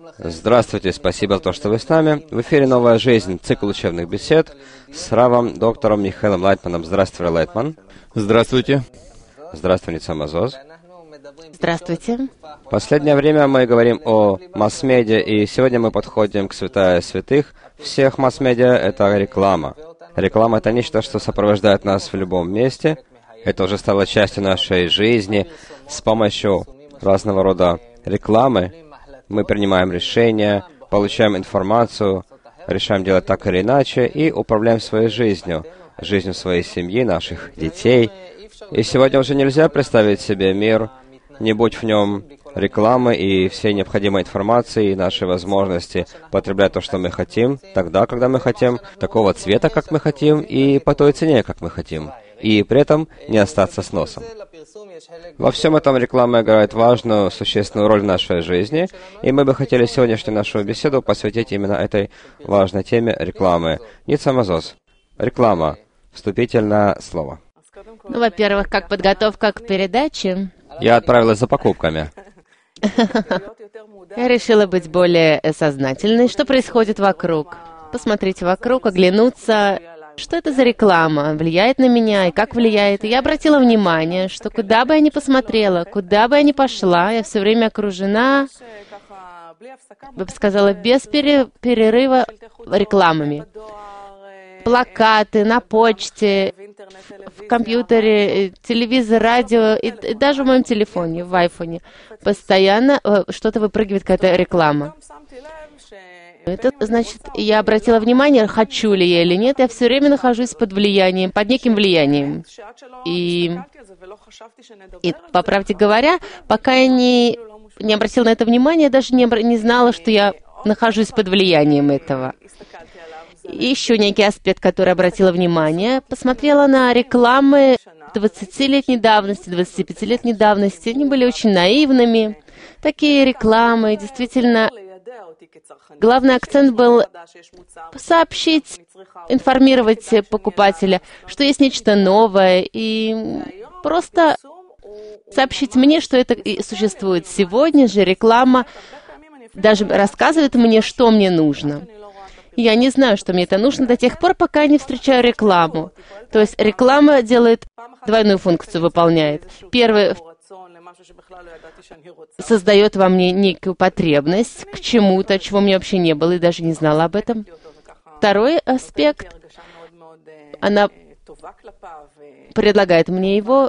Здравствуйте, спасибо за то, что вы с нами. В эфире «Новая жизнь», цикл учебных бесед с Равом, доктором Михаилом Лайтманом. Здравствуй, Лайтман. Здравствуйте. Здравствуй, Ница Мазоз. Здравствуйте. В последнее время мы говорим о масс-медиа, и сегодня мы подходим к святая святых всех масс-медиа — это реклама. Реклама — это нечто, что сопровождает нас в любом месте. Это уже стало частью нашей жизни. С помощью разного рода рекламы мы принимаем решения, получаем информацию, решаем делать так или иначе и управляем своей жизнью своей семьи, наших детей. И сегодня уже нельзя представить себе мир, не будь в нем рекламы и всей необходимой информации, и нашей возможности потреблять то, что мы хотим, тогда, когда мы хотим, такого цвета, как мы хотим, и по той цене, как мы хотим, и при этом не остаться с носом. Во всем этом реклама играет важную, существенную роль в нашей жизни, и мы бы хотели сегодняшнюю нашу беседу посвятить именно этой важной теме рекламы. Ница Мазоз. Реклама. Вступительное слово. Ну, во-первых, как подготовка к передаче, Я отправилась за покупками. я решила быть более сознательной. Что происходит вокруг? Посмотреть вокруг, оглянуться. Что это за реклама? Влияет на меня и как влияет? И я обратила внимание, что куда бы я ни посмотрела, куда бы я ни пошла, я все время окружена, я бы сказала, без перерыва рекламами. Плакаты на почте, в компьютере, телевизор, радио и даже в моем телефоне, в айфоне. Постоянно что-то выпрыгивает, какая-то реклама. Это значит, я обратила внимание, хочу ли я или нет, я все время нахожусь под влиянием, под неким влиянием. И по правде говоря, пока я не обратила на это внимание, я даже не знала, что я нахожусь под влиянием этого. И еще некий аспект, который обратила внимание, посмотрела на рекламы 20-летней давности, 25-летней давности. Они были очень наивными. Такие рекламы, действительно, главный акцент был сообщить, информировать покупателя, что есть нечто новое, и просто сообщить мне, что это существует. Сегодня же реклама даже рассказывает мне, что мне нужно. Я не знаю, что мне это нужно до тех пор, пока я не встречаю рекламу. То есть реклама делает двойную функцию, выполняет. Первый создает во мне некую потребность к чему-то, чего у меня вообще не было и даже не знала об этом. Второй аспект, она предлагает мне его,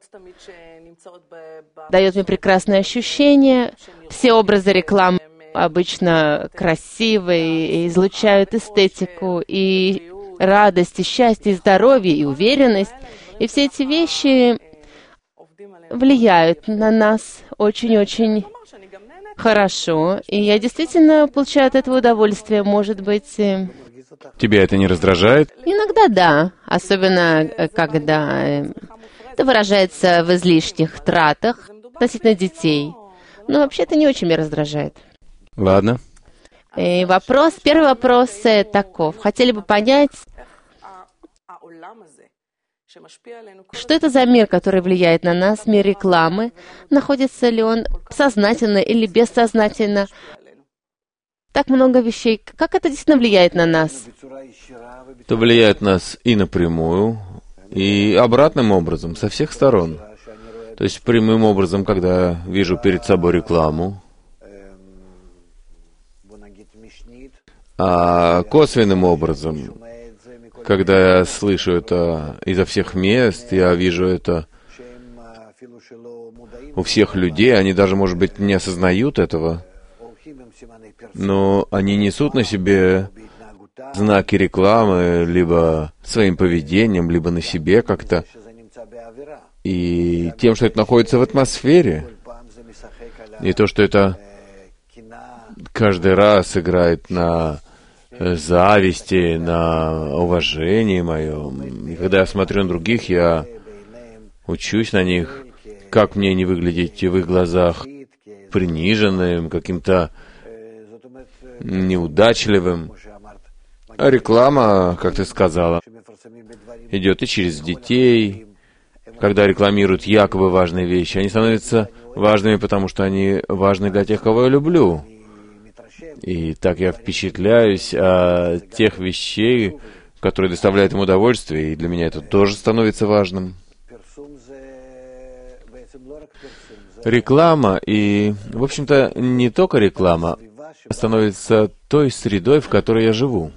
дает мне прекрасное ощущение. Все образы рекламы обычно красивые, и излучают эстетику, и радость, и счастье, и здоровье, и уверенность. И все эти вещи влияют на нас очень-очень хорошо. И я действительно получаю от этого удовольствие. Может быть... Тебя это не раздражает? Иногда да. Особенно, когда это выражается в излишних тратах относительно детей. Но вообще это не очень меня раздражает. Ладно. И первый вопрос таков. Хотели бы понять, что это за мир, который влияет на нас, мир рекламы? Находится ли он сознательно или бессознательно? Так много вещей. Как это действительно влияет на нас? Это влияет на нас и напрямую, и обратным образом, со всех сторон. То есть прямым образом, когда я вижу перед собой рекламу, а косвенным образом, когда я слышу это изо всех мест, я вижу это у всех людей, они даже, может быть, не осознают этого, но они несут на себе знаки рекламы либо своим поведением, либо на себе как-то, и тем, что это находится в атмосфере, и то, что это каждый раз играет на зависти, на уважении моем. И когда я смотрю на других, я учусь на них, как мне не выглядеть в их глазах приниженным, каким-то неудачливым. А реклама, как ты сказала, идет и через детей. Когда рекламируют якобы важные вещи, они становятся важными, потому что они важны для тех, кого я люблю. И так я впечатляюсь от тех вещей, которые доставляют им удовольствие, и для меня это тоже становится важным. Реклама, и, в общем-то, не только реклама, становится той средой, в которой я живу.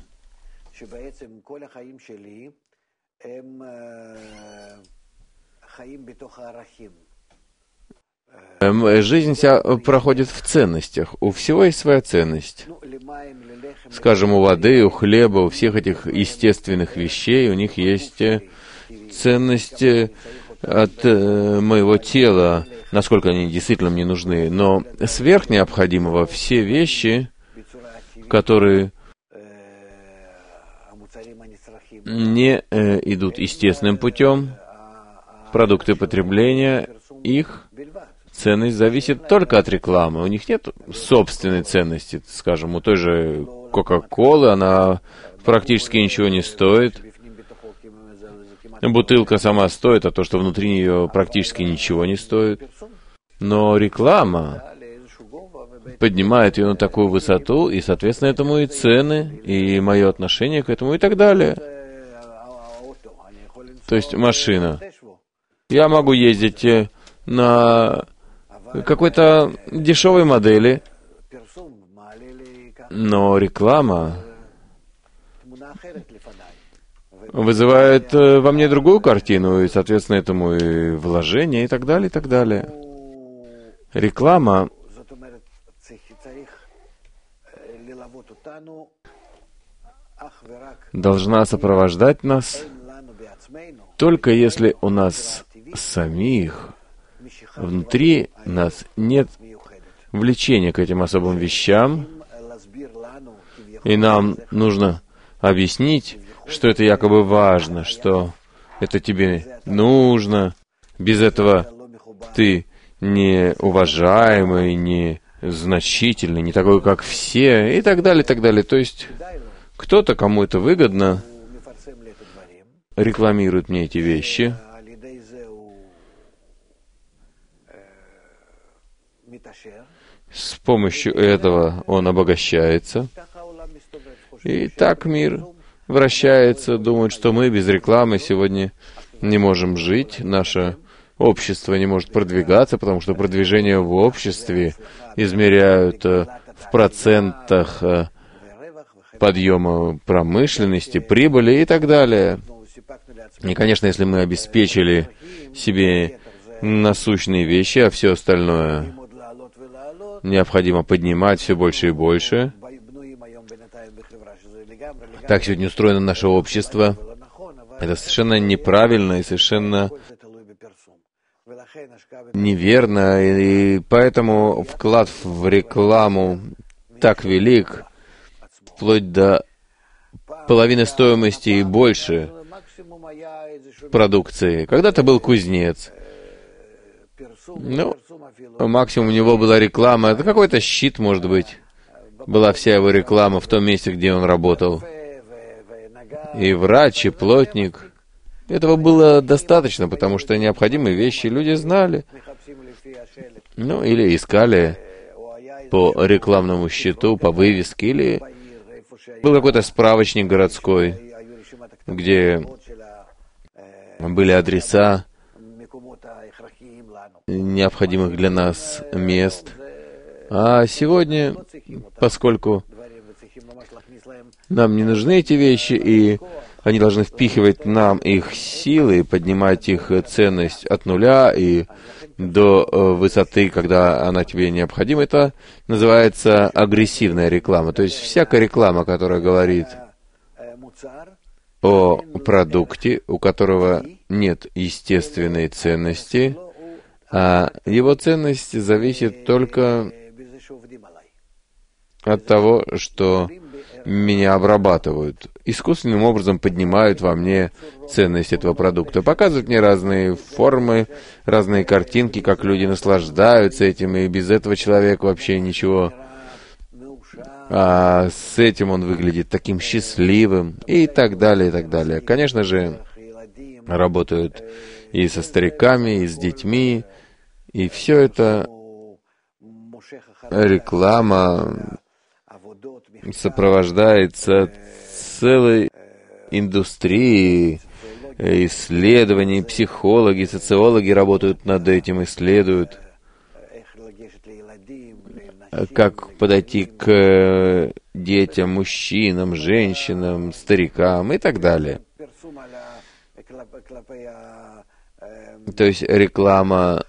Жизнь вся проходит в ценностях. У всего есть своя ценность. Скажем, у воды, у хлеба, у всех этих естественных вещей, у них есть ценность от моего тела, насколько они действительно мне нужны. Но сверх необходимого все вещи, которые не идут естественным путем, продукты потребления, их ценность зависит только от рекламы. У них нет собственной ценности. Скажем, у той же Кока-Колы она практически ничего не стоит. Бутылка сама стоит, а то, что внутри нее практически ничего не стоит. Но реклама поднимает ее на такую высоту, и, соответственно, этому и цены, и мое отношение к этому, и так далее. То есть машина. Я могу ездить на какой-то дешевой модели, но реклама вызывает во мне другую картину, и, соответственно, этому и вложение, и так далее, и так далее. Реклама должна сопровождать нас только если у нас самих, внутри нас нет влечения к этим особым вещам, и нам нужно объяснить, что это якобы важно, что это тебе нужно, без этого ты не уважаемый, не значительный, не такой, как все, и так далее, и так далее. То есть кто-то, кому это выгодно, рекламирует мне эти вещи, с помощью этого он обогащается, и так мир вращается, думают, что мы без рекламы сегодня не можем жить, наше общество не может продвигаться, потому что продвижение в обществе измеряют в процентах подъема промышленности, прибыли и так далее. И, конечно, если мы обеспечили себе насущные вещи, а все остальное необходимо поднимать все больше и больше. Так сегодня устроено наше общество. Это совершенно неправильно и совершенно неверно, и поэтому вклад в рекламу так велик, вплоть до половины стоимости и больше продукции. Когда-то был кузнец. Ну, максимум у него была реклама. Это какой-то щит, может быть. Была вся его реклама в том месте, где он работал. И врач, и плотник. Этого было достаточно, потому что необходимые вещи люди знали. Ну, или искали по рекламному щиту, по вывеске, или был какой-то справочник городской, где были адреса необходимых для нас мест. А сегодня, поскольку нам не нужны эти вещи, и они должны впихивать нам их силы, поднимать их ценность от нуля и до высоты, когда она тебе необходима, это называется агрессивная реклама. То есть всякая реклама, которая говорит о продукте, у которого нет естественной ценности, а его ценность зависит только от того, что меня обрабатывают. Искусственным образом поднимают во мне ценность этого продукта. Показывают мне разные формы, разные картинки, как люди наслаждаются этим, и без этого человек вообще ничего. А с этим он выглядит таким счастливым, и так далее, и так далее. Конечно же, работают и со стариками, и с детьми, и все это реклама сопровождается целой индустрией исследований, психологи, социологи работают над этим, исследуют, как подойти к детям, мужчинам, женщинам, старикам и так далее. То есть реклама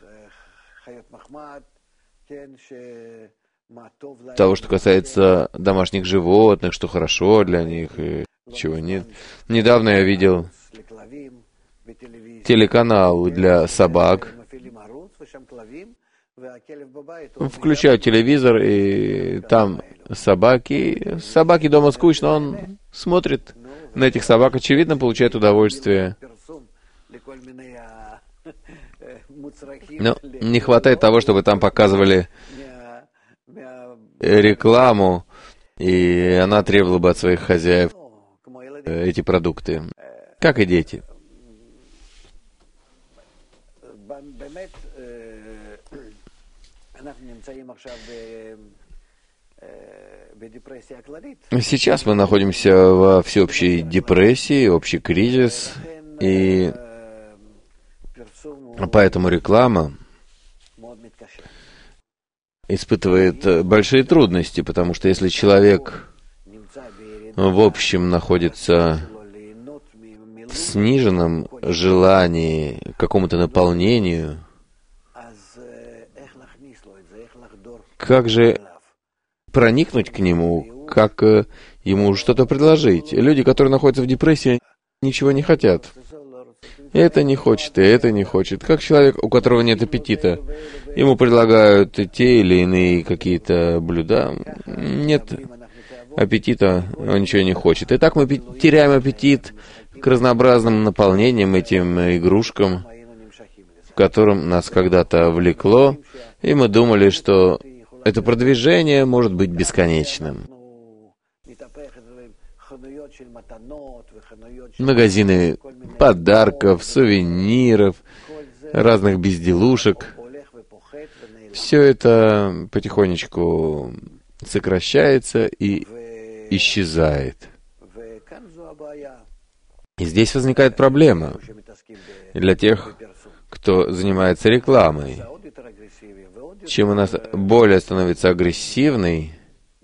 того, что касается домашних животных, что хорошо для них и чего нет. Недавно я видел телеканал для собак. Включаю телевизор, и там собаки. Собаки дома скучно, он смотрит на этих собак, очевидно, получает удовольствие. Но не хватает того, чтобы там показывали рекламу, и она требовала бы от своих хозяев эти продукты, как и дети. Сейчас мы находимся во всеобщей депрессии, общий кризис, и поэтому реклама испытывает большие трудности, потому что если человек в общем находится в сниженном желании к какому-то наполнению, как же проникнуть к нему, как ему что-то предложить? Люди, которые находятся в депрессии, ничего не хотят. Это не хочет, и это не хочет. Как человек, у которого нет аппетита, ему предлагают те или иные какие-то блюда, нет аппетита, он ничего не хочет. И так мы теряем аппетит к разнообразным наполнениям, этим игрушкам, в котором нас когда-то влекло, и мы думали, что это продвижение может быть бесконечным. Магазины подарков, сувениров, разных безделушек. Все это потихонечку сокращается и исчезает. И здесь возникает проблема для тех, кто занимается рекламой. Чем у нас более становится агрессивной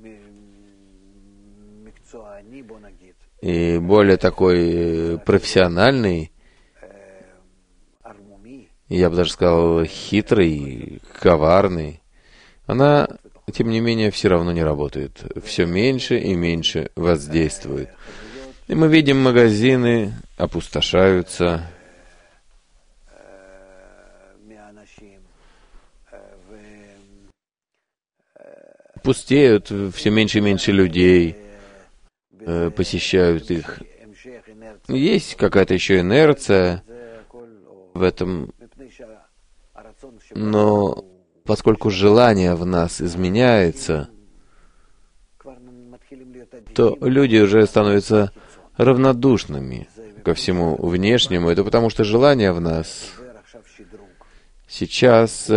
и более такой профессиональный, я бы даже сказал, хитрый, коварный, она, тем не менее, все равно не работает. Все меньше и меньше воздействует. И мы видим, магазины опустошаются, пустеют, все меньше и меньше людей посещают их. Есть какая-то еще инерция в этом, но поскольку желание в нас изменяется, то люди уже становятся равнодушными ко всему внешнему. Это потому, что желание в нас сейчас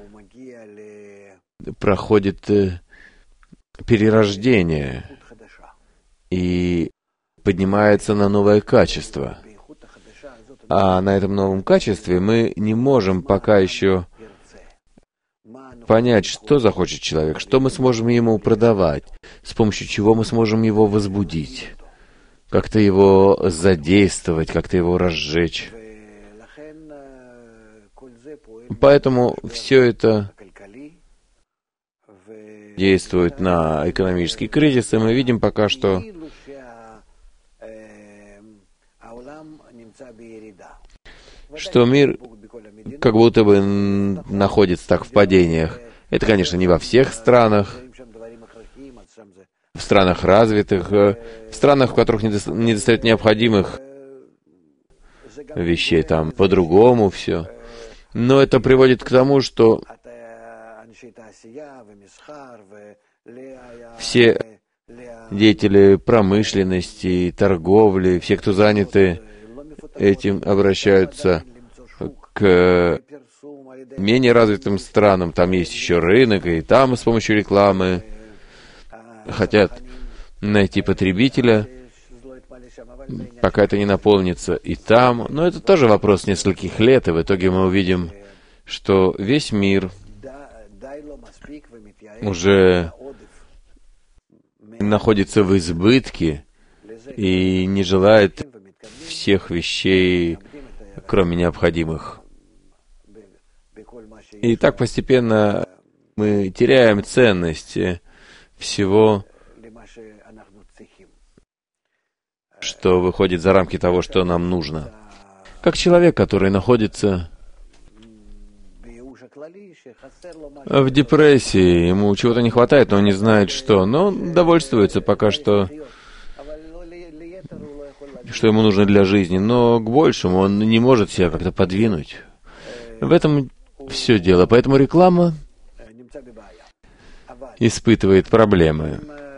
проходит перерождение и поднимается на новое качество. А на этом новом качестве мы не можем пока еще понять, что захочет человек, что мы сможем ему продавать, с помощью чего мы сможем его возбудить, как-то его задействовать, как-то его разжечь. Поэтому все это действует на экономический кризис, и мы видим пока, что мир как будто бы находится так в падениях. Это, конечно, не во всех странах, в странах развитых, в странах, в которых недостает необходимых вещей, там по-другому все. Но это приводит к тому, что все деятели промышленности, торговли, все, кто заняты этим, обращаются к менее развитым странам. Там есть еще рынок, и там с помощью рекламы хотят найти потребителя, пока это не наполнится и там. Но это тоже вопрос нескольких лет, и в итоге мы увидим, что весь мир уже находится в избытке и не желает всех вещей, кроме необходимых. И так постепенно мы теряем ценность всего, что выходит за рамки того, что нам нужно. Как человек, который находится в депрессии, ему чего-то не хватает, но он не знает что, но он довольствуется пока что ему нужно для жизни, но к большему он не может себя как-то подвинуть. В этом все дело. Поэтому реклама испытывает проблемы.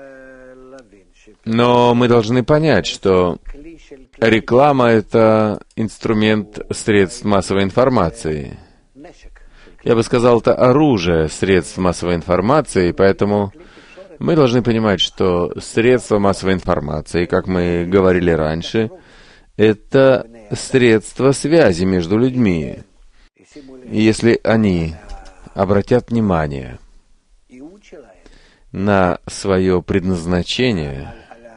Но мы должны понять, что реклама — это инструмент средств массовой информации. Я бы сказал, это оружие средств массовой информации, поэтому мы должны понимать, что средства массовой информации, как мы говорили раньше, это средства связи между людьми. И если они обратят внимание на свое предназначение,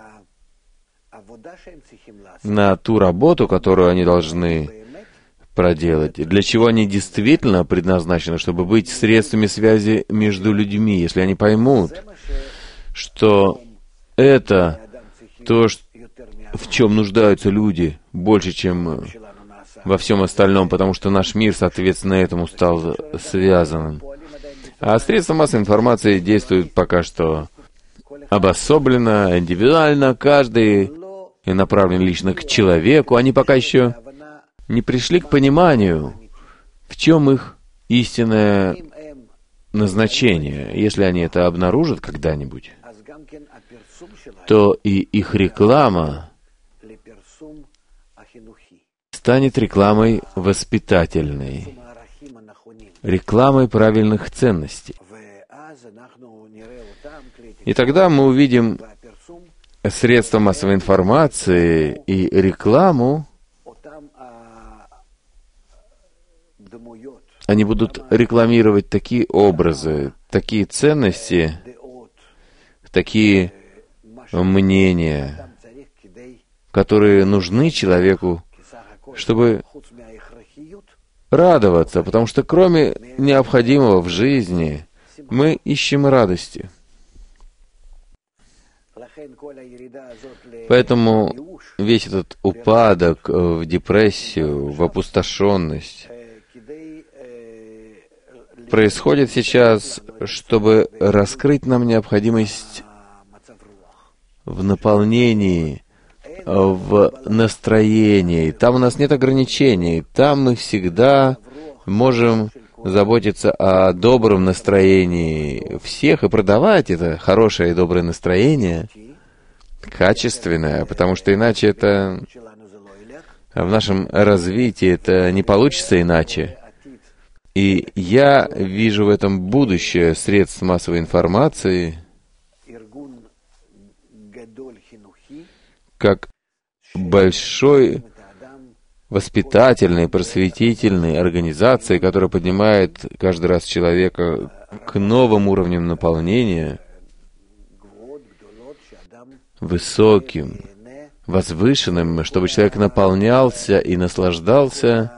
на ту работу, которую они должны проделать, для чего они действительно предназначены, чтобы быть средствами связи между людьми, если они поймут, что это то, в чем нуждаются люди, больше, чем во всем остальном, потому что наш мир, соответственно, этому стал связанным. А средства массовой информации действуют пока что обособленно, индивидуально, каждый направлен лично к человеку. Они пока еще не пришли к пониманию, в чем их истинное назначение. Если они это обнаружат когда-нибудь, то и их реклама станет рекламой воспитательной, рекламой правильных ценностей. И тогда мы увидим средства массовой информации и рекламу. Они будут рекламировать такие образы, такие ценности, такие мнения, которые нужны человеку, чтобы радоваться, потому что кроме необходимого в жизни мы ищем радости. Поэтому весь этот упадок в депрессию, в опустошенность происходит сейчас, чтобы раскрыть нам необходимость в наполнении, в настроении. Там у нас нет ограничений. Там мы всегда можем заботиться о добром настроении всех и продавать это хорошее и доброе настроение, качественное, потому что иначе это в нашем развитии это не получится иначе. И я вижу в этом будущее средств массовой информации как большой воспитательной, просветительной организации, которая поднимает каждый раз человека к новым уровням наполнения, высоким, возвышенным, чтобы человек наполнялся и наслаждался.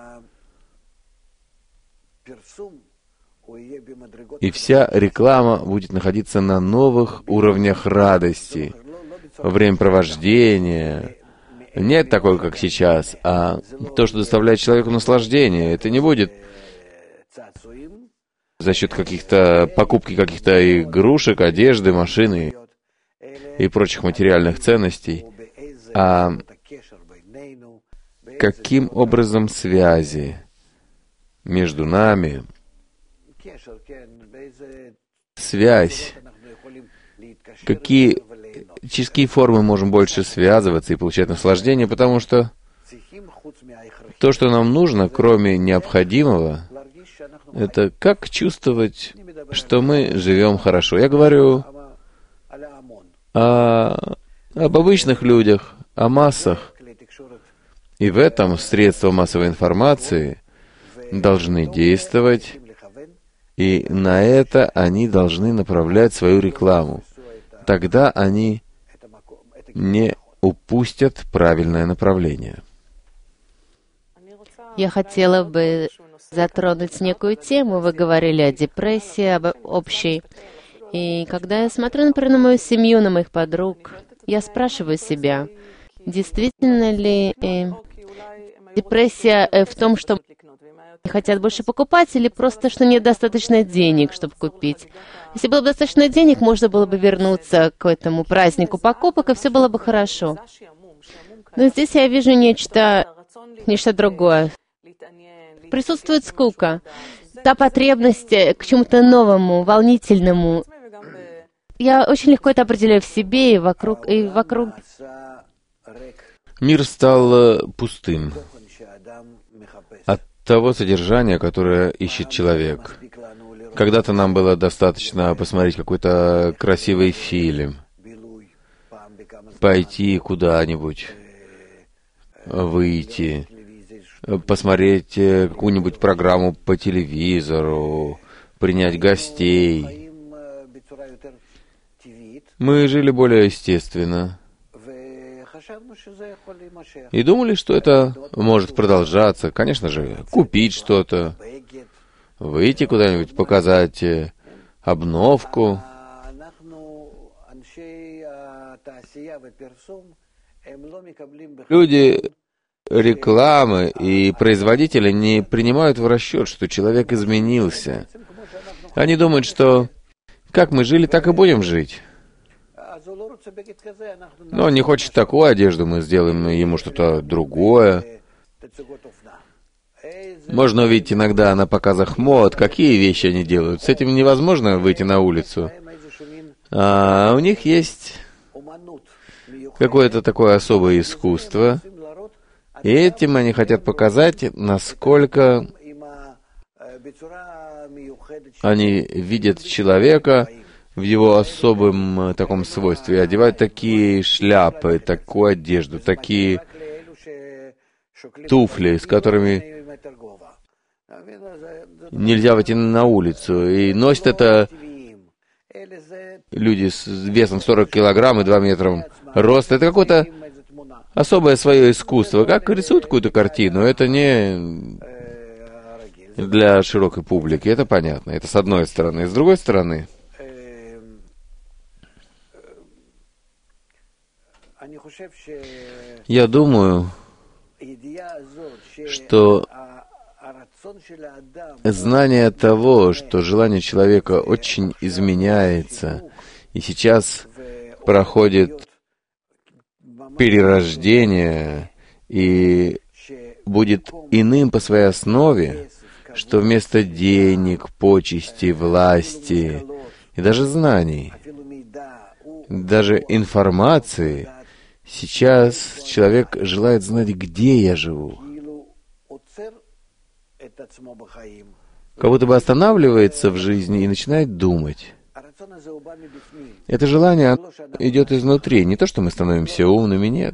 И вся реклама будет находиться на новых уровнях радости, во времяпровождения. Нет такого, как сейчас, а то, что доставляет человеку наслаждение. Это не будет за счет покупки каких-то игрушек, одежды, машины и прочих материальных ценностей, а каким образом связи между нами, связь, через какие формы можем больше связываться и получать наслаждение, потому что то, что нам нужно, кроме необходимого, это как чувствовать, что мы живем хорошо. Я говорю о об обычных людях, о массах. И в этом средства массовой информации должны действовать, и на это они должны направлять свою рекламу. Тогда они не упустят правильное направление. Я хотела бы затронуть некую тему. Вы говорили о депрессии, об общей. И когда я смотрю, например, на мою семью, на моих подруг, я спрашиваю себя, действительно ли депрессия в том, что хотят больше покупать, или просто, что нет достаточно денег, чтобы купить? Если было бы достаточно денег, можно было бы вернуться к этому празднику покупок, и все было бы хорошо. Но здесь я вижу нечто другое. Присутствует скука, та потребность к чему-то новому, волнительному. Я очень легко это определяю в себе и вокруг. Мир стал пустым от того содержания, которое ищет человек. Когда-то нам было достаточно посмотреть какой-то красивый фильм, пойти куда-нибудь, выйти, посмотреть какую-нибудь программу по телевизору, принять гостей. Мы жили более естественно и думали, что это может продолжаться. Конечно же, купить что-то, выйти куда-нибудь, показать обновку. Люди рекламы и производители не принимают в расчет, что человек изменился. Они думают, что как мы жили, так и будем жить. Но он не хочет такую одежду, мы сделаем ему что-то другое. Можно увидеть иногда на показах мод, какие вещи они делают. С этим невозможно выйти на улицу. А у них есть какое-то такое особое искусство, и этим они хотят показать, насколько они видят человека в его особом таком свойстве. Одевают такие шляпы, такую одежду, такие туфли, с которыми нельзя выйти на улицу. И носят это люди с весом 40 килограмм и 2 метра роста. Это какое-то особое свое искусство. Как рисуют какую-то картину, это не для широкой публики. Это понятно. Это с одной стороны. С другой стороны, я думаю, что знание того, что желание человека очень изменяется, и сейчас проходит перерождение и будет иным по своей основе, что вместо денег, почестей, власти и даже знаний, даже информации, сейчас человек желает знать, где я живу. Как будто бы останавливается в жизни и начинает думать. Это желание идет изнутри. Не то, что мы становимся умными, нет.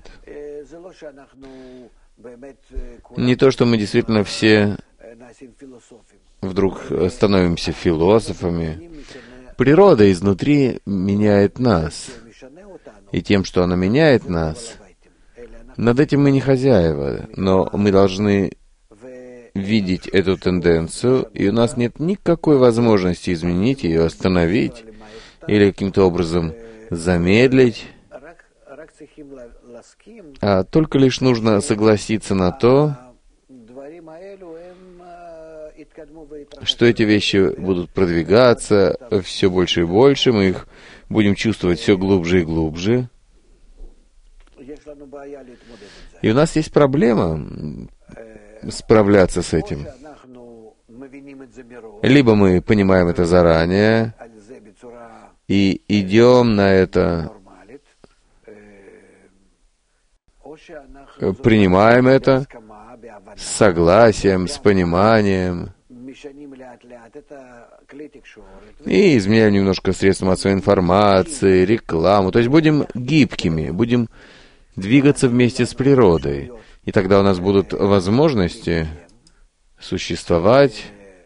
Не то, что мы действительно все вдруг становимся философами. Природа изнутри меняет нас. И тем, что она меняет нас, над этим мы не хозяева, но мы должны видеть эту тенденцию, и у нас нет никакой возможности изменить ее, остановить или каким-то образом замедлить, а только лишь нужно согласиться на то, что эти вещи будут продвигаться все больше и больше, мы их будем чувствовать все глубже и глубже. И у нас есть проблема справляться с этим. Либо мы понимаем это заранее и идем на это, принимаем это с согласием, с пониманием, и изменяем немножко средства массовой информации, рекламу. То есть будем гибкими, будем двигаться вместе с природой. И тогда у нас будут возможности существовать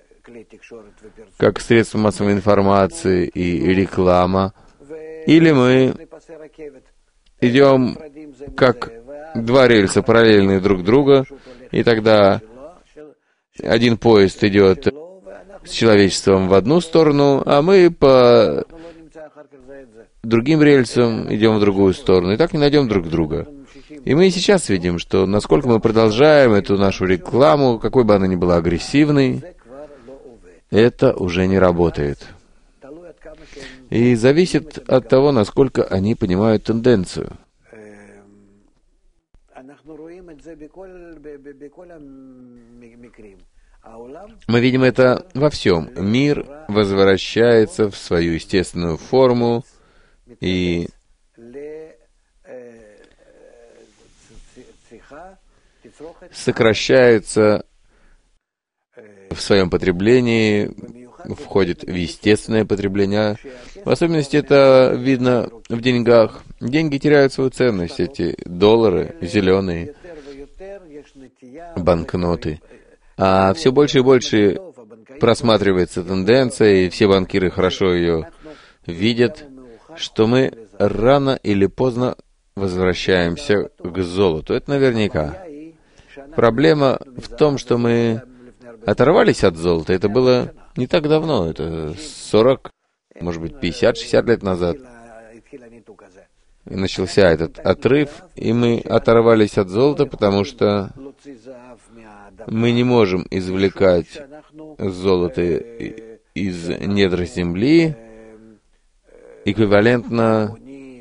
как средства массовой информации и реклама. Или мы идем как два рельса, параллельные друг другу, и тогда один поезд идет с человечеством в одну сторону, а мы по другим рельсам идем в другую сторону, и так не найдем друг друга. И мы и сейчас видим, что насколько мы продолжаем эту нашу рекламу, какой бы она ни была агрессивной, это уже не работает. И зависит от того, насколько они понимают тенденцию. Мы видим это во всем. Мир возвращается в свою естественную форму и сокращается в своем потреблении, входит в естественное потребление. В особенности это видно в деньгах. Деньги теряют свою ценность, эти доллары, зеленые, банкноты. А все больше и больше просматривается тенденция, и все банкиры хорошо ее видят, что мы рано или поздно возвращаемся к золоту. Это наверняка. Проблема в том, что мы оторвались от золота. Это было не так давно, это 40, может быть, 50, 60 лет назад. И начался этот отрыв, и мы оторвались от золота, потому что мы не можем извлекать золото из недр земли эквивалентно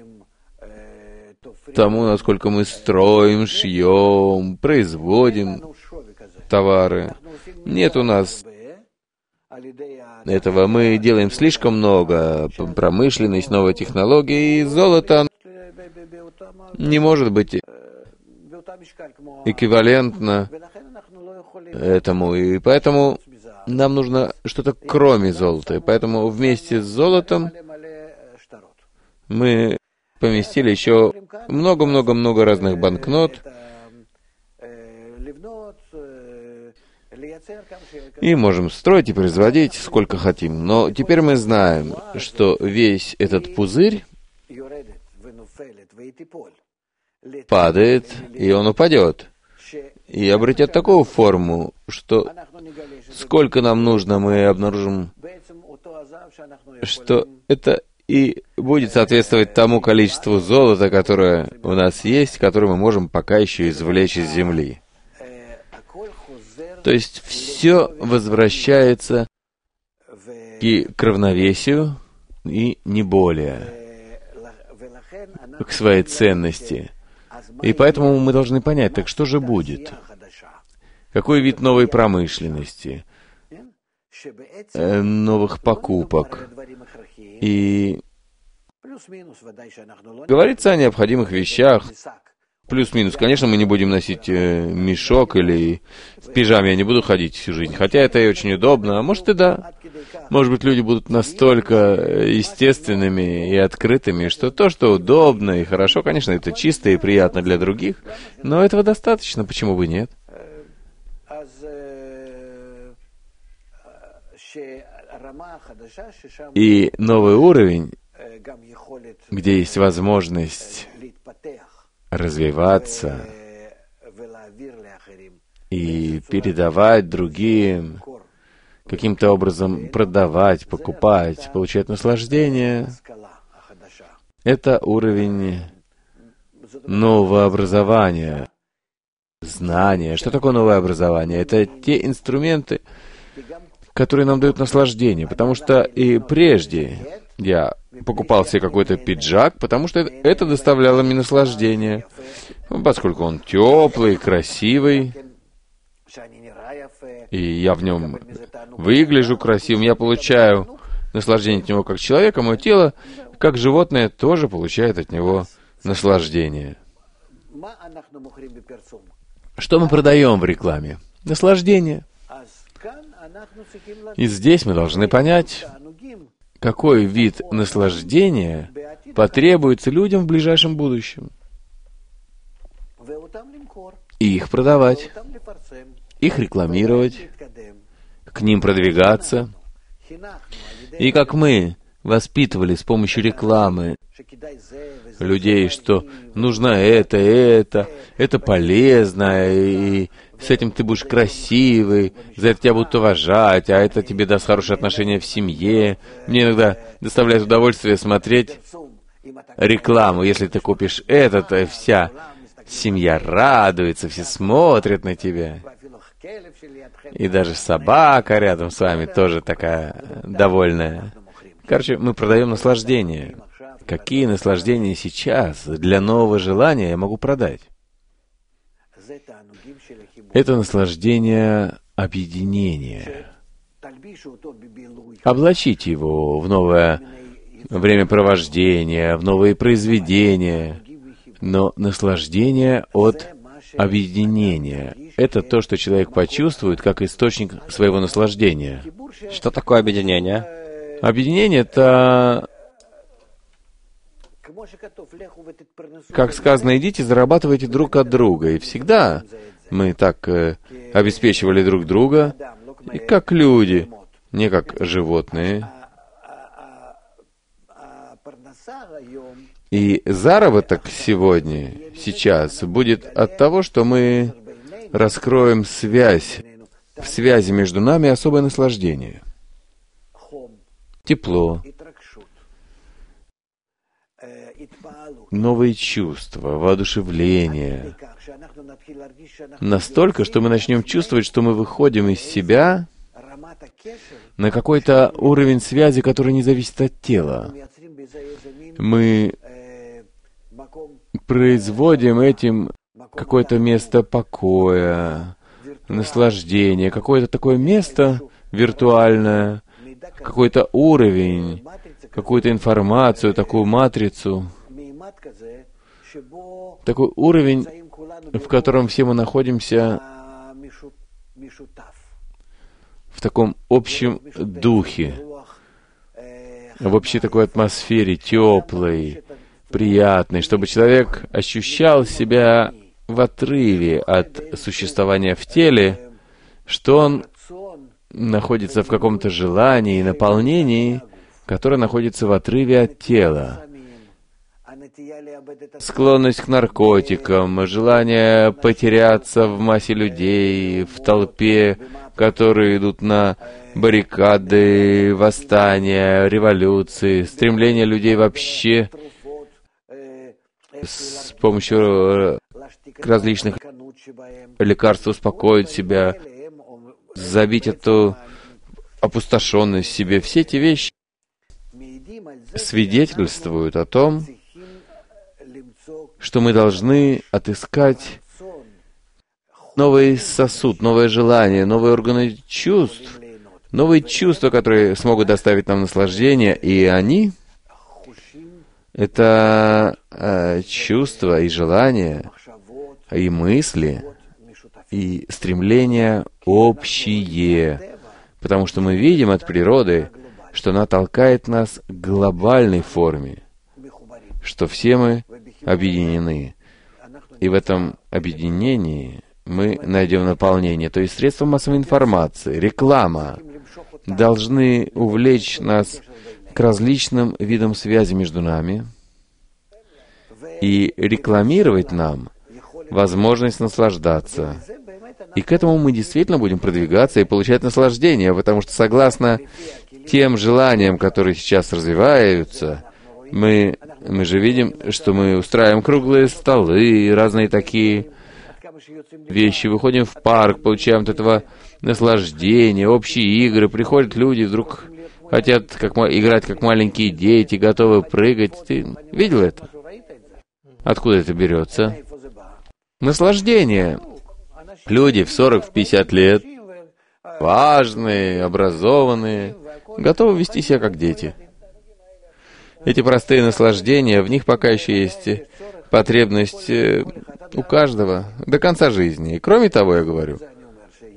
тому, насколько мы строим, шьем, производим товары. Нет у нас этого. Мы делаем слишком много. Промышленность, новые технологии, и золото не может быть эквивалентно этому. И поэтому нам нужно что-то кроме золота. И поэтому вместе с золотом мы поместили еще много-много-много разных банкнот, и можем строить и производить сколько хотим. Но теперь мы знаем, что весь этот пузырь падает, и он упадет, и обретет такую форму, что сколько нам нужно, мы обнаружим, что это и будет соответствовать тому количеству золота, которое у нас есть, которое мы можем пока еще извлечь из земли. То есть все возвращается к равновесию и не более, к своей ценности. И поэтому мы должны понять, так что же будет? Какой вид новой промышленности, новых покупок? И говорится о необходимых вещах. Плюс-минус. Конечно, мы не будем носить мешок или в пижаме я не буду ходить всю жизнь. Хотя это и очень удобно. А может и да. Может быть, люди будут настолько естественными и открытыми, что то, что удобно и хорошо, конечно, это чисто и приятно для других, но этого достаточно. Почему бы нет? И новый уровень, где есть возможность развиваться и передавать другим, каким-то образом продавать, покупать, получать наслаждение. Это уровень нового образования, знания. Что такое новое образование? Это те инструменты, которые нам дают наслаждение, потому что и прежде я покупал себе какой-то пиджак, потому что это доставляло мне наслаждение, поскольку он теплый, красивый, и я в нем выгляжу красивым, я получаю наслаждение от него как человек, а мое тело, как животное, тоже получает от него наслаждение. Что мы продаем в рекламе? Наслаждение. И здесь мы должны понять, какой вид наслаждения потребуется людям в ближайшем будущем. И их продавать, их рекламировать, к ним продвигаться. И как мы воспитывали с помощью рекламы людей, что нужно это полезно, и с этим ты будешь красивый, за это тебя будут уважать, а это тебе даст хорошие отношения в семье. Мне иногда доставляет удовольствие смотреть рекламу. Если ты купишь это, то вся семья радуется, все смотрят на тебя. И даже собака рядом с вами тоже такая довольная. Короче, мы продаем наслаждение. Какие наслаждения сейчас для нового желания я могу продать? Это наслаждение объединения. Облачить его в новое времяпровождение, в новые произведения. Но наслаждение от объединения — это то, что человек почувствует как источник своего наслаждения. Что такое объединение? Объединение — это, как сказано, идите, зарабатывайте друг от друга. И всегда мы так обеспечивали друг друга, и как люди, не как животные. И заработок сегодня, сейчас, будет от того, что мы раскроем связь, в связи между нами особое наслаждение. Тепло, новые чувства, воодушевление. Настолько, что мы начнем чувствовать, что мы выходим из себя на какой-то уровень связи, который не зависит от тела. Мы производим этим какое-то место покоя, наслаждения, какое-то такое место виртуальное, какой-то уровень, какую-то информацию, такую матрицу, такой уровень, в котором все мы находимся в таком общем духе, в общей такой атмосфере, теплой, приятной, чтобы человек ощущал себя в отрыве от существования в теле, что он находится в каком-то желании и наполнении, которое находится в отрыве от тела. Склонность к наркотикам, желание потеряться в массе людей, в толпе, которые идут на баррикады, восстания, революции, стремление людей вообще с помощью различных лекарств успокоить себя, забить эту опустошенность в себе. Все эти вещи свидетельствуют о том, что мы должны отыскать новый сосуд, новое желание, новые органы чувств, новые чувства, которые смогут доставить нам наслаждение, и они — это чувства и желания, и мысли, и стремления общие, потому что мы видим от природы, что она толкает нас к глобальной форме, что все мы объединены. И в этом объединении мы найдем наполнение. То есть средства массовой информации, реклама должны увлечь нас к различным видам связи между нами и рекламировать нам возможность наслаждаться. И к этому мы действительно будем продвигаться и получать наслаждение, потому что согласно тем желаниям, которые сейчас развиваются, мы же видим, что мы устраиваем круглые столы, разные такие вещи, выходим в парк, получаем от этого наслаждение, общие игры, приходят люди, вдруг хотят играть как маленькие дети, готовы прыгать. Ты видел это? Откуда это берется? Наслаждение. Люди в 40-50 лет, важные, образованные, готовы вести себя как дети. Эти простые наслаждения, в них пока еще есть потребность у каждого до конца жизни. И кроме того, я говорю,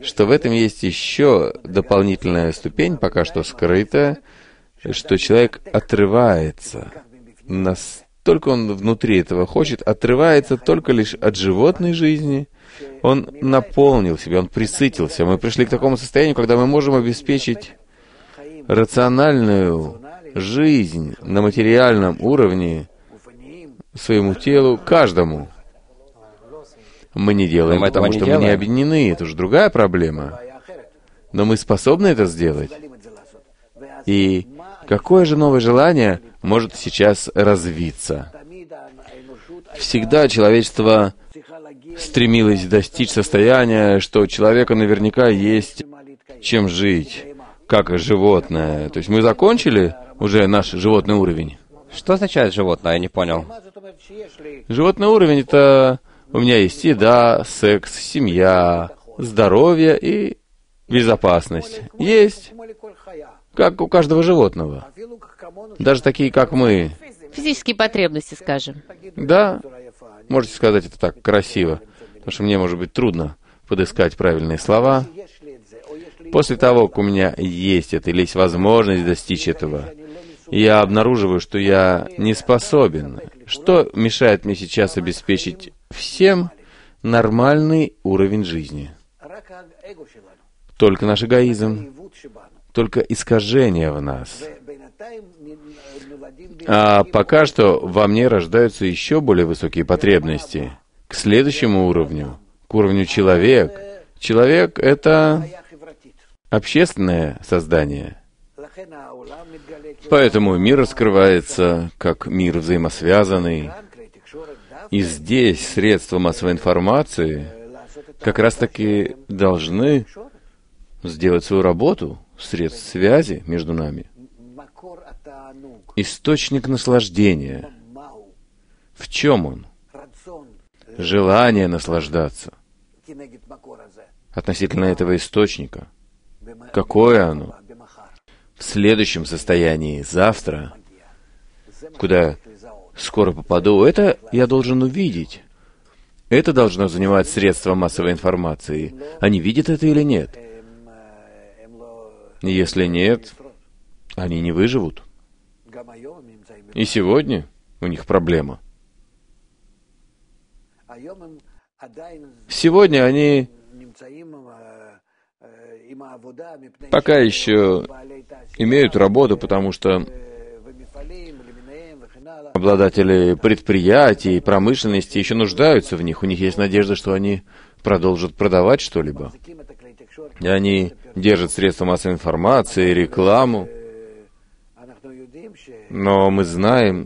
что в этом есть еще дополнительная ступень, пока что скрытая, что человек отрывается. Настолько он внутри этого хочет, отрывается только лишь от животной жизни. Он наполнил себя, он присытился. Мы пришли к такому состоянию, когда мы можем обеспечить рациональную жизнь на материальном уровне своему телу, каждому. Мы не делаем это, потому что мы не объединены. Это уже другая проблема. Но мы способны это сделать. И какое же новое желание может сейчас развиться? Всегда человечество стремилось достичь состояния, что у человека наверняка есть чем жить, как животное. То есть мы закончили уже наш животный уровень. Что означает животное? Я не понял. Животный уровень — это у меня есть еда, секс, семья, здоровье и безопасность. Есть, как у каждого животного. Даже такие, как мы. Физические потребности, скажем. Да, можете сказать это так красиво, потому что мне, может быть, трудно подыскать правильные слова. После того, как у меня есть это, или есть возможность достичь этого, я обнаруживаю, что я не способен. Что мешает мне сейчас обеспечить всем нормальный уровень жизни? Только наш эгоизм, только искажения в нас. А пока что во мне рождаются еще более высокие потребности. К следующему уровню, к уровню человек. Человек — это общественное создание. Поэтому мир раскрывается как мир взаимосвязанный. И здесь средства массовой информации как раз-таки должны сделать свою работу, средств связи между нами. Источник наслаждения. В чем он? Желание наслаждаться. Относительно этого источника. Какое оно? В следующем состоянии, завтра, куда скоро попаду, это я должен увидеть. Это должно занимать средства массовой информации. Они видят это или нет? Если нет, они не выживут. И сегодня у них проблема. Сегодня они пока еще имеют работу, потому что обладатели предприятий, промышленности еще нуждаются в них. У них есть надежда, что они продолжат продавать что-либо. И они держат средства массовой информации, рекламу. Но мы знаем,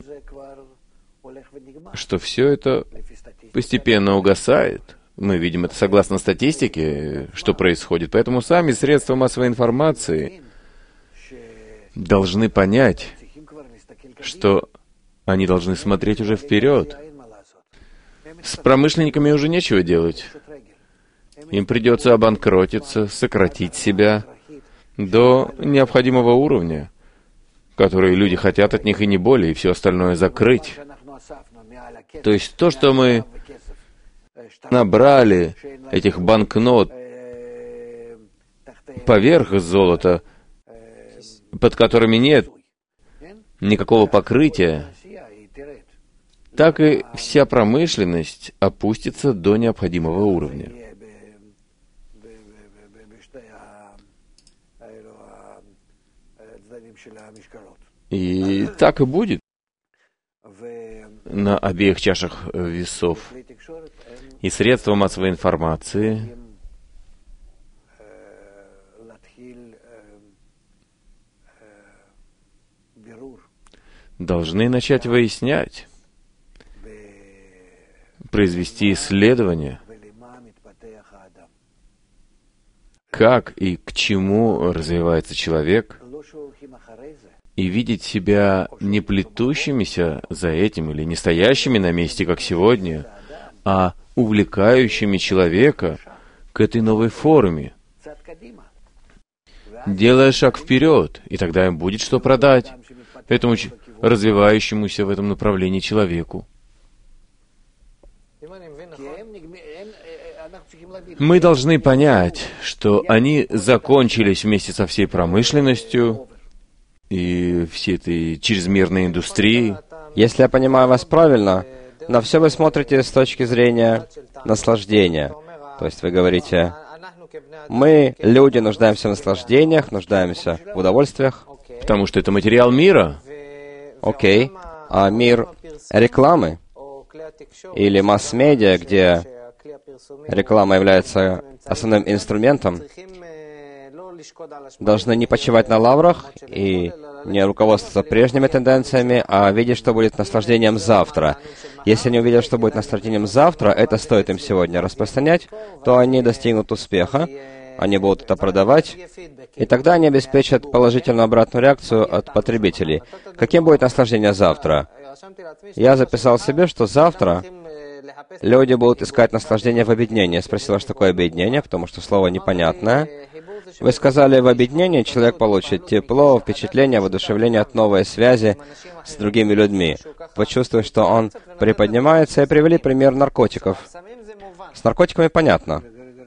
что все это постепенно угасает. Мы видим это согласно статистике, что происходит. Поэтому сами средства массовой информации должны понять, что они должны смотреть уже вперед. С промышленниками уже нечего делать. Им придется обанкротиться, сократить себя до необходимого уровня, который люди хотят от них и не более, и все остальное закрыть. То есть то, что мы набрали, этих банкнот поверх золота, под которыми нет никакого покрытия, так и вся промышленность опустится до необходимого уровня. И так и будет на обеих чашах весов. И средства массовой информации должны начать выяснять, произвести исследования, как и к чему развивается человек, и видеть себя не плетущимися за этим или не стоящими на месте, как сегодня, а увлекающими человека к этой новой форме, делая шаг вперед, и тогда им будет что продать этому развивающемуся в этом направлении человеку. Мы должны понять, что они закончились вместе со всей промышленностью и всей этой чрезмерной индустрией. Если я понимаю вас правильно, на все вы смотрите с точки зрения наслаждения. То есть вы говорите, мы, люди, нуждаемся в наслаждениях, нуждаемся в удовольствиях. Потому что это материал мира. Окей. А мир рекламы или масс-медиа, где реклама является основным инструментом, должны не почивать на лаврах и не руководствоваться прежними тенденциями, а видеть, что будет наслаждением завтра. Если они увидят, что будет наслаждением завтра, это стоит им сегодня распространять, то они достигнут успеха, они будут это продавать, и тогда они обеспечат положительную обратную реакцию от потребителей. Каким будет наслаждение завтра? Я записал себе, что завтра люди будут искать наслаждение в объединении. Я спросила, что такое объединение, потому что слово непонятное. Вы сказали, в объединении человек получит тепло, впечатление, воодушевление от новой связи с другими людьми. Почувствует, что он приподнимается, и привели пример наркотиков. С наркотиками понятно.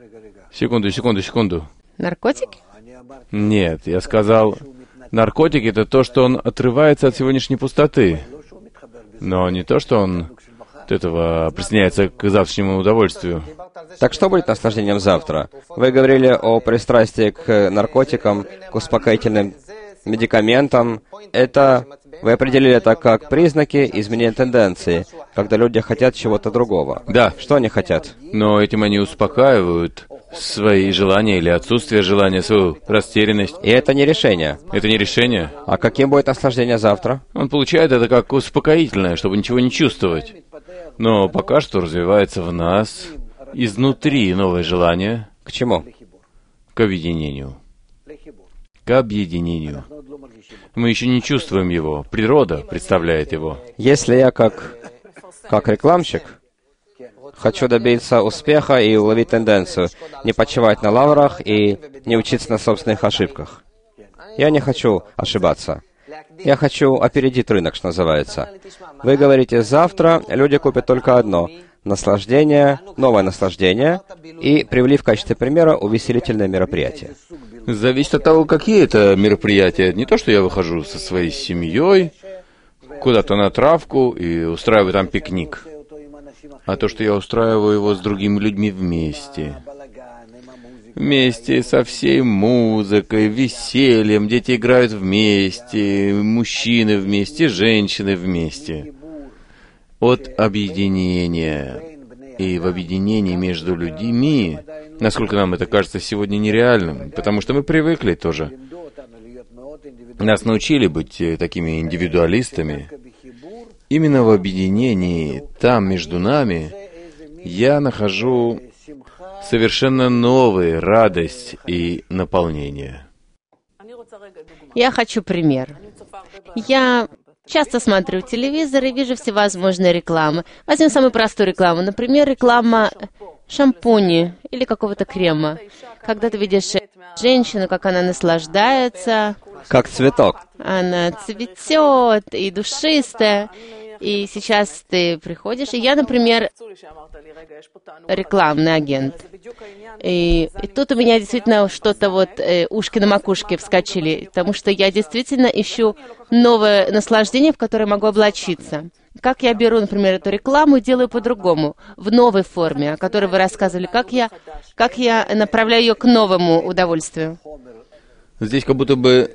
Секунду. Наркотики? Нет, я сказал, наркотики — это то, что он отрывается от сегодняшней пустоты. Но не то, что он от этого присоединяется к завтрашнему удовольствию. Так что будет наслаждением завтра? Вы говорили о пристрастии к наркотикам, к успокоительным медикаментам. Это вы определили это как признаки изменения тенденции, когда люди хотят чего-то другого. Да. Что они хотят? Но этим они успокаивают свои желания или отсутствие желания, свою растерянность. И это не решение. Это не решение. А каким будет наслаждение завтра? Он получает это как успокоительное, чтобы ничего не чувствовать. Но пока что развивается в нас изнутри новое желание. К чему? К объединению. К объединению. Мы еще не чувствуем его. Природа представляет его. Если я как рекламщик хочу добиться успеха и уловить тенденцию, не почивать на лаврах и не учиться на собственных ошибках. Я не хочу ошибаться. Я хочу опередить рынок, что называется. Вы говорите, завтра люди купят только одно — наслаждение, новое наслаждение, и привели в качестве примера увеселительное мероприятие. Зависит от того, какие это мероприятия. Не то, что я выхожу со своей семьей куда-то на травку и устраиваю там пикник, а то, что я устраиваю его с другими людьми вместе. Вместе со всей музыкой, весельем, дети играют вместе, мужчины вместе, женщины вместе. От объединения. И в объединении между людьми, насколько нам это кажется сегодня нереальным, потому что мы привыкли тоже. Нас научили быть такими индивидуалистами. Именно в объединении, там, между нами, я нахожу совершенно новую радость и наполнение. Я хочу пример. Я часто смотрю телевизор и вижу всевозможные рекламы. Возьмем самую простую рекламу. Например, реклама шампуня или какого-то крема. Когда ты видишь женщину, как она наслаждается. Как цветок. Она цветет и душистая. И сейчас ты приходишь, и я, например, рекламный агент. И тут у меня действительно что-то вот, ушки на макушке вскочили, потому что я действительно ищу новое наслаждение, в которое могу облачиться. Как я беру, например, эту рекламу и делаю по-другому, в новой форме, о которой вы рассказывали, как я направляю ее к новому удовольствию. Здесь как будто бы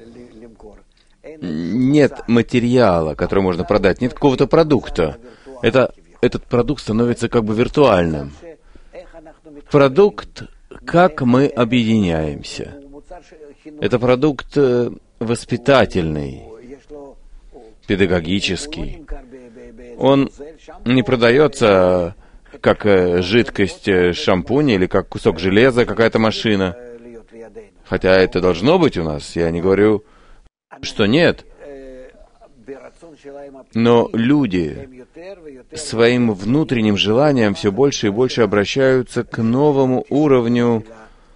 нет материала, который можно продать, нет какого-то продукта. Этот продукт становится как бы виртуальным. Продукт, как мы объединяемся. Это продукт воспитательный, педагогический. Он не продается как жидкость шампуня или как кусок железа, какая-то машина. Хотя это должно быть у нас, я не говорю, что нет. Но люди своим внутренним желанием все больше и больше обращаются к новому уровню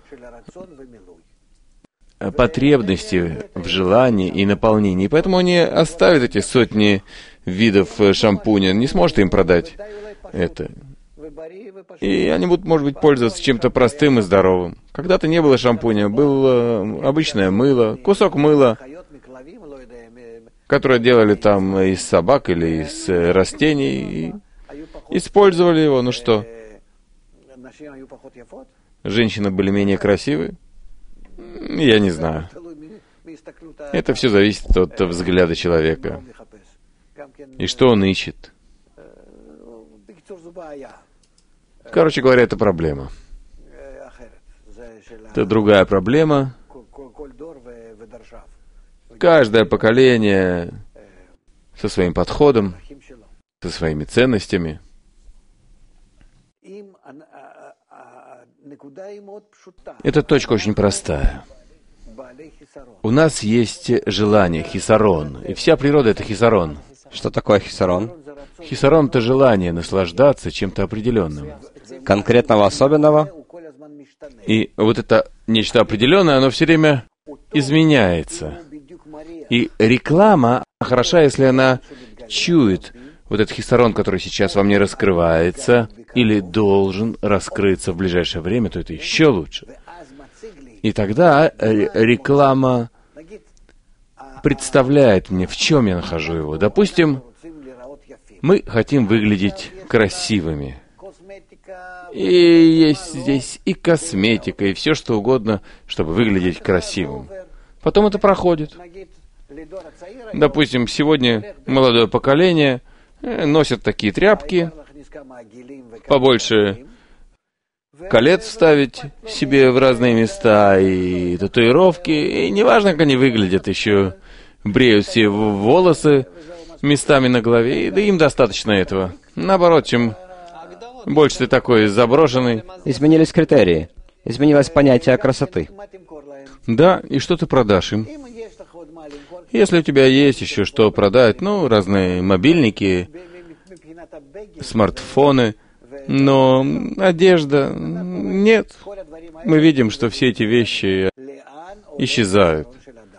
потребности в желании и наполнении. И поэтому они оставят эти сотни видов шампуня, не сможет им продать это. И они будут, может быть, пользоваться чем-то простым и здоровым. Когда-то не было шампуня, было обычное мыло, кусок мыла, которое делали там из собак или из растений, и использовали его. Ну что, женщины были менее красивы? Я не знаю. Это все зависит от взгляда человека. И что он ищет. Короче говоря, это проблема. Это другая проблема. Каждое поколение со своим подходом, со своими ценностями. Эта точка очень простая. У нас есть желание, хисарон, и вся природа — это хисарон. Что такое хисарон? Хисарон — это желание наслаждаться чем-то определенным. Конкретного особенного? И вот это нечто определенное, оно все время изменяется. И реклама хороша, если она чует вот этот хисарон, который сейчас во мне раскрывается, или должен раскрыться в ближайшее время, то это еще лучше. И тогда реклама представляет мне, в чем я нахожу его. Допустим, мы хотим выглядеть красивыми. И есть здесь и косметика, и все что угодно, чтобы выглядеть красивым. Потом это проходит. Допустим, сегодня молодое поколение носят такие тряпки, побольше колец вставить себе в разные места, и татуировки, и неважно, как они выглядят, еще бреют все волосы местами на голове, да им достаточно этого. Наоборот, чем больше ты такой заброшенный. Изменились критерии. Изменилось понятие красоты. Да, и что ты продашь им? Если у тебя есть еще что продать, разные мобильники, смартфоны, но одежда нет. Мы видим, что все эти вещи исчезают.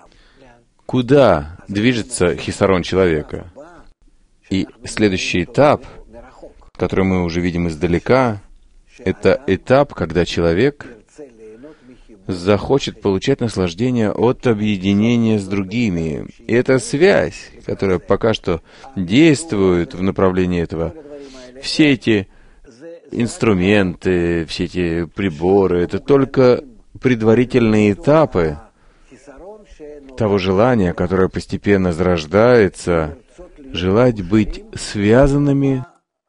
Куда движется хисарон человека? И следующий этап, который мы уже видим издалека, это этап, когда человек захочет получать наслаждение от объединения с другими. И эта связь, которая пока что действует в направлении этого, все эти инструменты, все эти приборы, это только предварительные этапы того желания, которое постепенно зарождается, желать быть связанными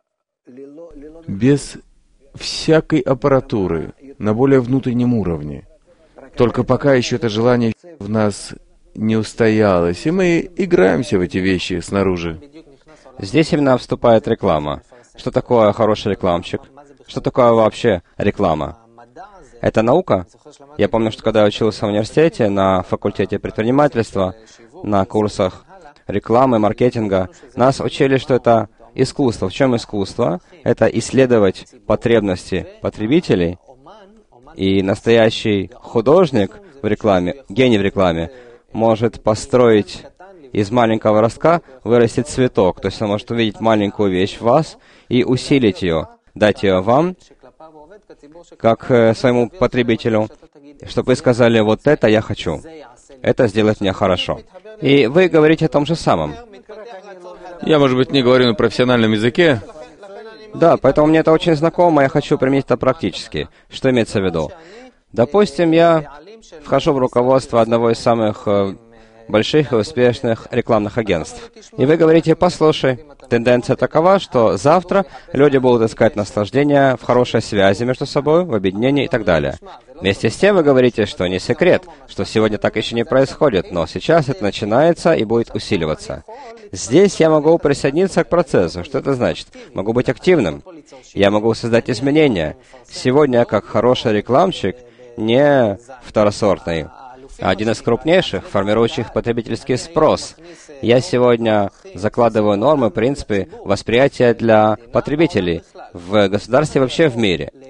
без всякой аппаратуры, на более внутреннем уровне. Только пока еще это желание в нас не устоялось, и мы играемся в эти вещи снаружи. Здесь именно вступает реклама. Что такое хороший рекламщик? Что такое вообще реклама? Это наука? Я помню, что когда я учился в университете, на факультете предпринимательства, на курсах рекламы, маркетинга, нас учили, что это искусство. В чем искусство? Это исследовать потребности потребителей, и настоящий художник в рекламе, гений в рекламе, может построить из маленького ростка, вырастет цветок. То есть он может увидеть маленькую вещь в вас и усилить ее, дать ее вам, как своему потребителю, чтобы вы сказали: вот это я хочу, это сделает мне хорошо. И вы говорите о том же самом. Я, может быть, не говорю на профессиональном языке. Да, поэтому мне это очень знакомо, я хочу применить это практически. Что имеется в виду? Допустим, я вхожу в руководство одного из самых больших и успешных рекламных агентств. И вы говорите: послушай, тенденция такова, что завтра люди будут искать наслаждение в хорошей связи между собой, в объединении и так далее. Вместе с тем вы говорите, что не секрет, что сегодня так еще не происходит, но сейчас это начинается и будет усиливаться. Здесь я могу присоединиться к процессу. Что это значит? Могу быть активным. Я могу создать изменения. Сегодня, как хороший рекламщик, не второсортный, а один из крупнейших, формирующих потребительский спрос. Я сегодня закладываю нормы, принципы восприятия для потребителей в государстве и вообще в мире.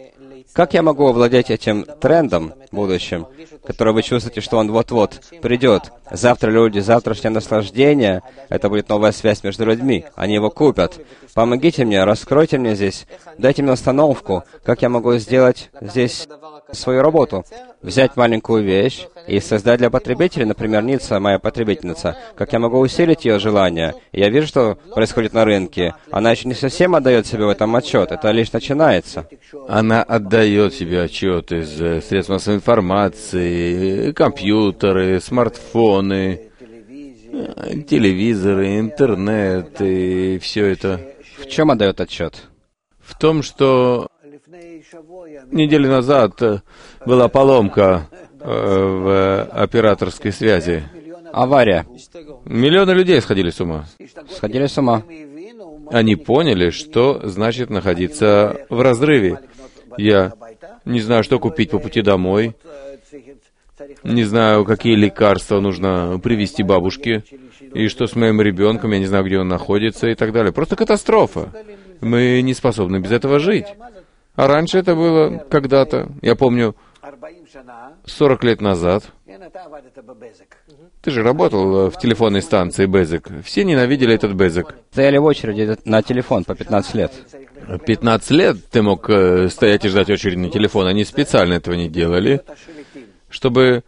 Как я могу овладеть этим трендом в будущем, который вы чувствуете, что он вот-вот придет? Завтра люди, завтрашнее наслаждение, это будет новая связь между людьми, они его купят. Помогите мне, раскройте мне здесь, дайте мне установку, как я могу сделать здесь свою работу. Взять маленькую вещь и создать для потребителей, например, Ницца, моя потребительница, как я могу усилить ее желание. Я вижу, что происходит на рынке. Она еще не совсем отдает себе в этом отчет, это лишь начинается. Она отдает себе отчет из средств массовой информации, компьютеры, смартфоны, телевизоры, интернет и все это. В чем отдает отчет? В том, что неделю назад была поломка в операторской связи. Авария. Миллионы людей сходили с ума. Сходили с ума. Они поняли, что значит находиться в разрыве. Я не знаю, что купить по пути домой. Не знаю, какие лекарства нужно привезти бабушке. И что с моим ребенком, я не знаю, где он находится и так далее. Просто катастрофа. Мы не способны без этого жить. А раньше это было когда-то, я помню, 40 лет назад. Ты же работал в телефонной станции Безек. Все ненавидели этот Безек. Стояли в очереди на телефон по 15 лет. 15 лет ты мог стоять и ждать очередь на телефон. Они специально этого не делали, чтобы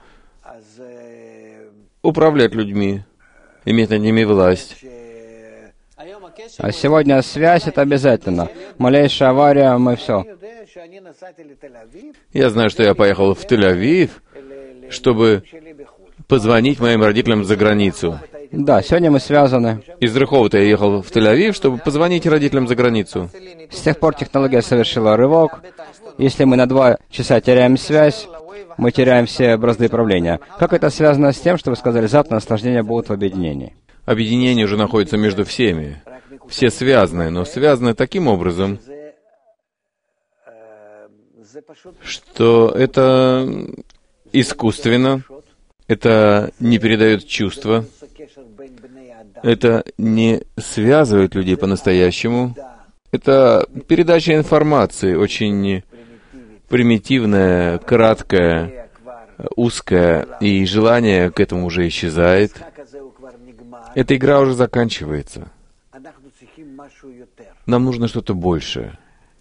управлять людьми, иметь над ними власть. А сегодня связь — это обязательно. Малейшая авария, мы все. Я знаю, что я поехал в Тель-Авив, чтобы позвонить моим родителям за границу. Да, сегодня мы связаны. Из Рыховата я ехал в Тель-Авив, чтобы позвонить родителям за границу. С тех пор технология совершила рывок. Если мы на 2 часа теряем связь, мы теряем все бразды правления. Как это связано с тем, что вы сказали, завтра наслаждения будут в объединении? Объединение уже находится между всеми. Все связаны, но связаны таким образом, что это искусственно, это не передает чувства, это не связывает людей по-настоящему, это передача информации, очень примитивная, краткая, узкая, и желание к этому уже исчезает. Эта игра уже заканчивается. Нам нужно что-то большее.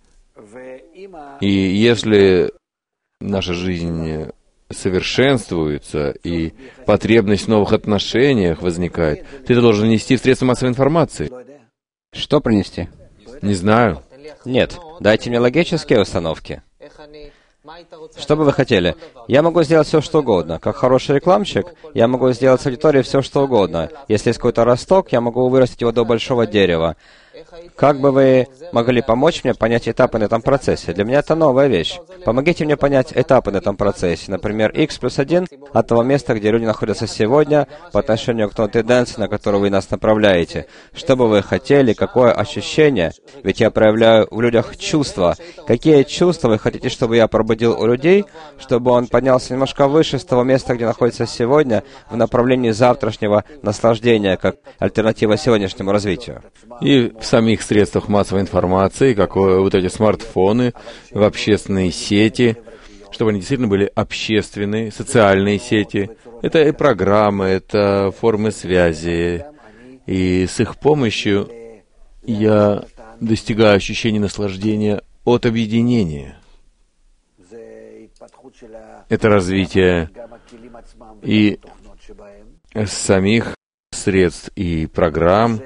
И если наша жизнь совершенствуется, и потребность в новых отношениях возникает, ты это должен нести в средства массовой информации. Что принести? Не знаю. Нет, дайте мне логические установки. Что бы вы хотели? Я могу сделать все, что угодно. Как хороший рекламщик, я могу сделать с аудиторией все, что угодно. Если есть какой-то росток, я могу вырастить его до большого дерева. Как бы вы могли помочь мне понять этапы на этом процессе? Для меня это новая вещь. Помогите мне понять этапы на этом процессе. Например, X+1 от того места, где люди находятся сегодня, по отношению к той тенденции, на которую вы нас направляете. Что бы вы хотели, какое ощущение? Ведь я проявляю в людях чувства. Какие чувства вы хотите, чтобы я пробудил у людей, чтобы он поднялся немножко выше с того места, где находится сегодня, в направлении завтрашнего наслаждения, как альтернатива сегодняшнему развитию? И в самих средствах массовой информации, как вот эти смартфоны, в общественные сети, чтобы они действительно были общественные, социальные сети. Это и программы, это формы связи. И с их помощью я достигаю ощущения наслаждения от объединения. Это развитие и самих средств и программ.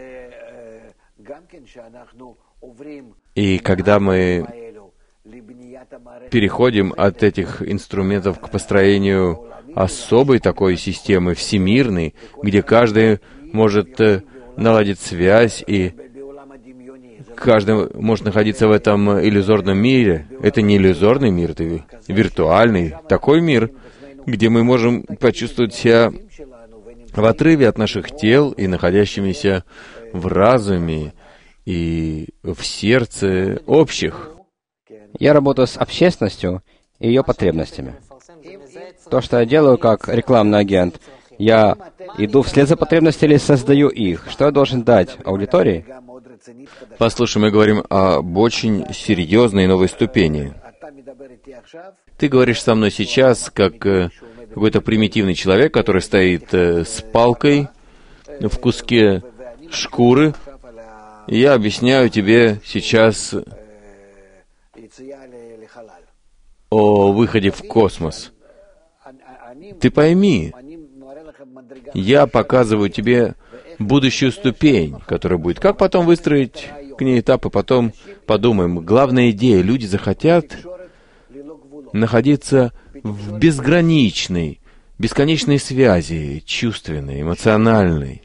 И когда мы переходим от этих инструментов к построению особой такой системы, всемирной, где каждый может наладить связь, и каждый может находиться в этом иллюзорном мире. Это не иллюзорный мир, это виртуальный, такой мир, где мы можем почувствовать себя в отрыве от наших тел и находящимися в разуме и в сердце общих. Я работаю с общественностью и ее потребностями. То, что я делаю как рекламный агент, я иду вслед за потребностями или создаю их. Что я должен дать аудитории? Послушай, мы говорим об очень серьезной новой ступени. Ты говоришь со мной сейчас, как какой-то примитивный человек, который стоит с палкой в куске шкуры, и я объясняю тебе сейчас о выходе в космос. Ты пойми, я показываю тебе будущую ступень, которая будет. Как потом выстроить к ней этапы, потом подумаем. Главная идея, люди захотят находиться в безграничной, бесконечной связи, чувственной, эмоциональной.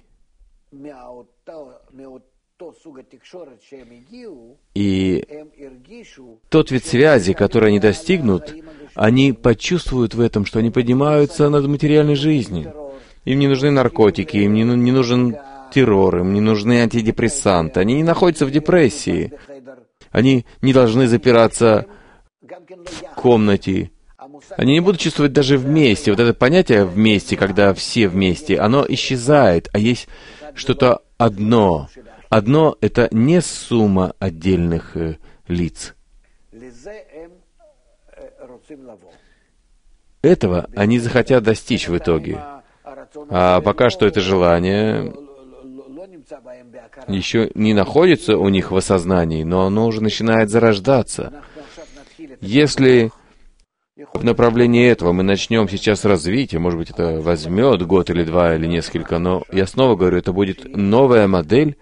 И тот вид связи, который они достигнут, они почувствуют в этом, что они поднимаются над материальной жизнью. Им не нужны наркотики, им не нужен террор, им не нужны антидепрессанты. Они не находятся в депрессии. Они не должны запираться в комнате. Они не будут чувствовать даже вместе. Вот это понятие «вместе», когда все вместе, оно исчезает, а есть что-то одно. Одно — это не сумма отдельных лиц. Этого они захотят достичь в итоге. А пока что это желание еще не находится у них в осознании, но оно уже начинает зарождаться. Если в направлении этого мы начнем сейчас развитие, может быть, это возьмет год или два, или несколько, но я снова говорю, это будет новая модель.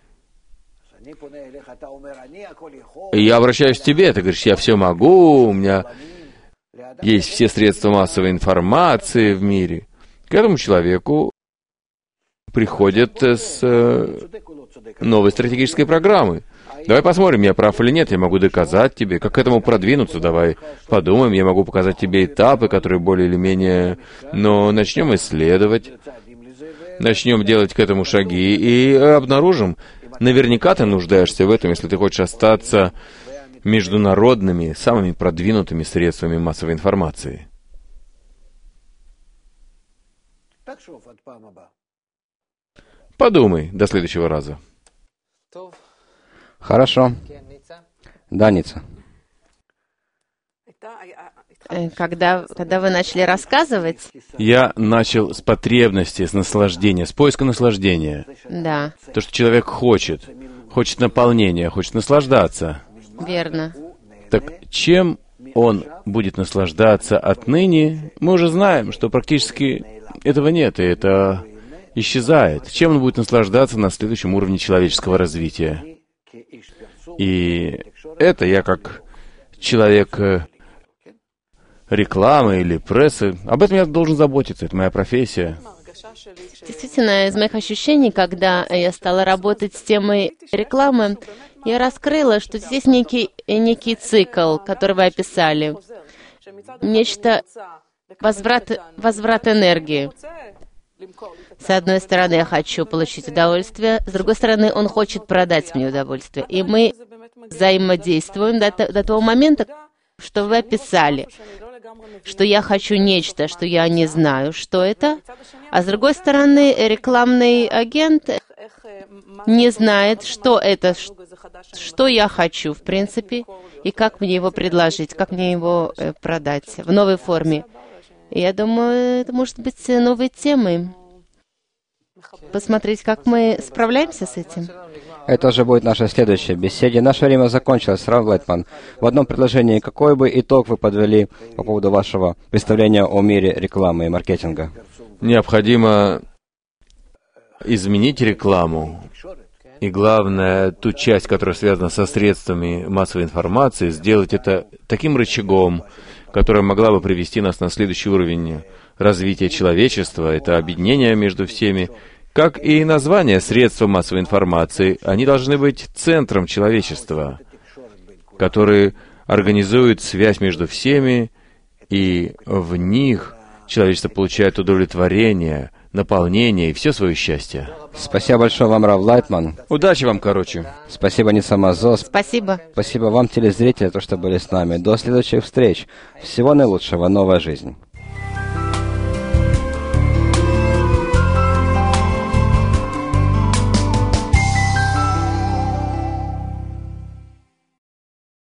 И я обращаюсь к тебе, ты говоришь, я все могу, у меня есть все средства массовой информации в мире. К этому человеку приходят с новой стратегической программы. Давай посмотрим, я прав или нет, я могу доказать тебе, как к этому продвинуться, давай подумаем, я могу показать тебе этапы, которые более или менее... Но начнем исследовать, начнем делать к этому шаги и обнаружим, наверняка ты нуждаешься в этом, если ты хочешь остаться международными, самыми продвинутыми средствами массовой информации. Подумай до следующего раза. Хорошо. Да, Ница. Когда вы начали рассказывать... Я начал с потребности, с наслаждения, с поиска наслаждения. Да. То, что человек хочет наполнения, хочет наслаждаться. Верно. Так чем он будет наслаждаться отныне, мы уже знаем, что практически этого нет, и это исчезает. Чем он будет наслаждаться на следующем уровне человеческого развития? И это я как человек рекламы или прессы, об этом я должен заботиться, это моя профессия. Действительно, из моих ощущений, когда я стала работать с темой рекламы, я раскрыла, что здесь некий цикл, который вы описали. Нечто возврат энергии. С одной стороны, я хочу получить удовольствие, с другой стороны, он хочет продать мне удовольствие. И мы взаимодействуем до того момента, что вы описали, что я хочу нечто, что я не знаю, что это, а с другой стороны, рекламный агент не знает, что это, что я хочу, в принципе, и как мне его предложить, как мне его продать в новой форме. И я думаю, это может быть новой темой. Посмотреть, как мы справляемся с этим. Это уже будет наша следующая беседа. Наше время закончилось. Рав Лайтман, в одном предложении, какой бы итог вы подвели по поводу вашего представления о мире рекламы и маркетинга? Необходимо изменить рекламу. И главное, ту часть, которая связана со средствами массовой информации, сделать это таким рычагом, которая могла бы привести нас на следующий уровень развития человечества. Это объединение между всеми. Как и название средства массовой информации, они должны быть центром человечества, который организует связь между всеми, и в них человечество получает удовлетворение, наполнение и все свое счастье. Спасибо большое вам, Рав Лайтман. Удачи вам, короче. Спасибо, Ница Мазо. Спасибо. Спасибо вам, телезрители, за то, что были с нами. До следующих встреч. Всего наилучшего. Новая жизнь.